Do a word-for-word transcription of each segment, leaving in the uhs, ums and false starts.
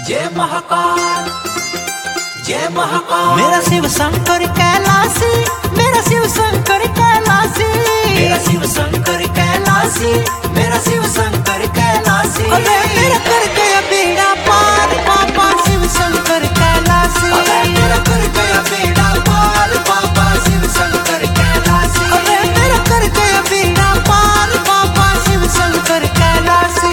जय महाकाल जय महाकाल। मेरा शिव शंकर कैलाशी, मेरा शिव शंकर कैलाशी, मेरा शिव शंकर कैलाशी, मेरा शिव शंकर कैलाशी। अरे मेरा कर गया बेड़ा पार बाबा शिव शंकर कैलाशी। अरे मेरा कर गया बेड़ा पार बाबा शिव शंकर कैलाशी। अरे मेरा कर गया बेड़ा पार बाबा शिव शंकर कैलाशी।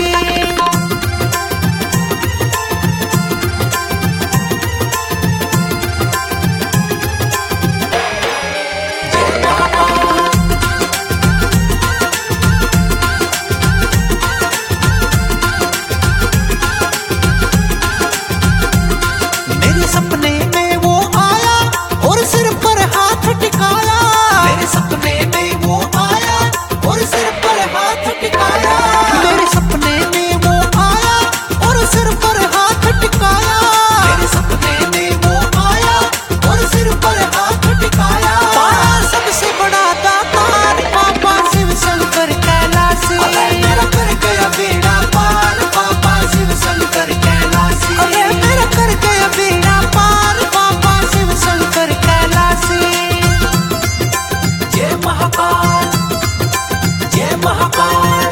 सपने में वो आया और सिर पर हाथ टिकाया। मेरे सपने में वो आया और सिर पर हाथ टिकाया। मेरे सपने में वो आया और सिर पर हाथ टिकाया। मेरे सपने में वो आया और सिर पर हाथ टिकाया। पाया सबसे बड़ा दातार बाबा शिव शंकर कैलाशी। अरे मेरा कर गया बेड़ा पार बाबा शिव शंकर कैलाशी। अरे मेरा कर गया बेड़ा पार बाबा शिव शंकर कैलाशी। जय महाकाल जय महाकाल।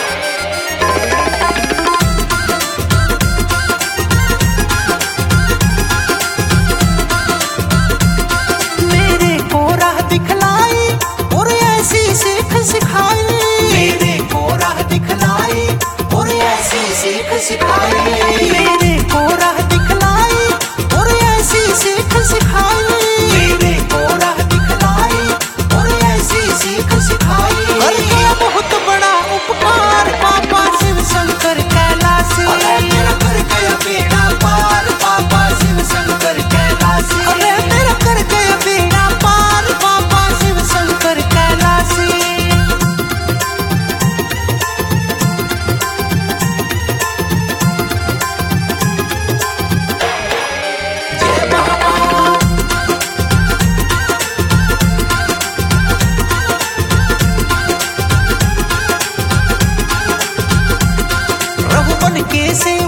मेरे को राह दिखलाई और ऐसी सीख सिखाई। मेरे को राह दिखलाई और ऐसी सीख सिखाई। मेरे को राह दिखलाई और ऐसी सीख सिखाई। मेरे को राह दिखलाई और ऐसी सीख सिखाई। कर गया बहुत बड़ा उपकार बाबा शिव शंकर कैलाशी। अरे मेरा कर गया बेड़ा पार बाबा शिव शंकर कैलाशी। अरे मेरा कर गया बेड़ा पार बाबा शिव शंकर कैलाशी। जय महाकाल रघुवन के से